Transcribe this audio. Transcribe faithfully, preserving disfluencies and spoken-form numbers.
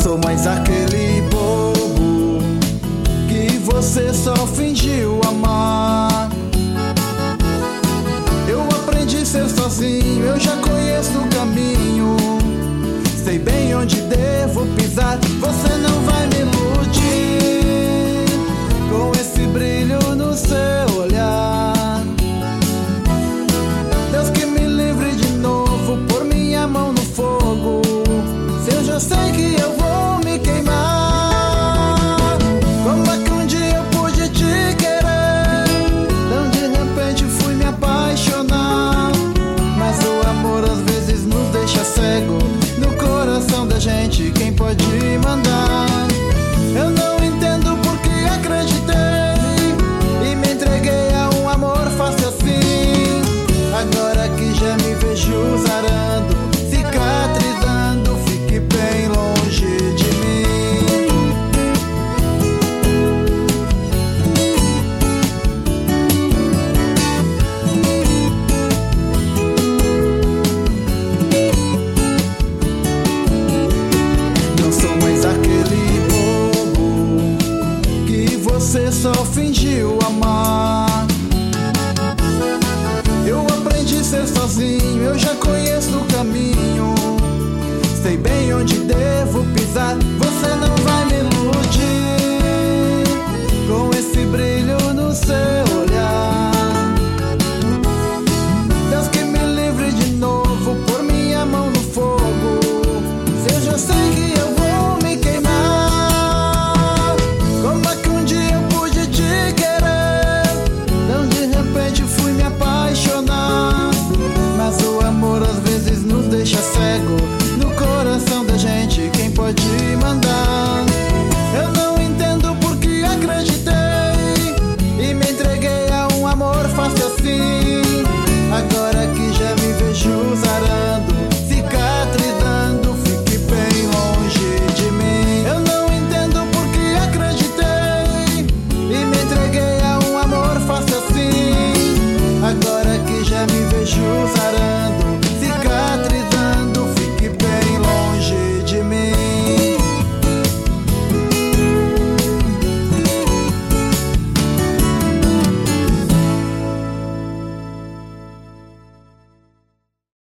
sou mais aquele bobo que você só fingiu amar. Eu aprendi a ser sozinho, eu já conheço o caminho, sei bem onde devo pisar. Você não vai me iludir com esse brilho no seu olhar. Deus que me livre de novo, pôr minha mão no fogo, se eu já sei que eu vou me queimar. Como é que um dia eu pude te querer, tão de repente fui me apaixonar? Mas o amor às vezes nos deixa cego, no coração da gente quem pode mandar? Eu não entendo porque acreditei e me entreguei a um amor fácil assim. Agora que já me vejo zarando, cicatrizando, fique bem longe de mim. Não sou mais aquele bobo que você só fingiu amar. Eu aprendi a ser sozinho, eu já conheço o caminho, sei bem onde devo pisar.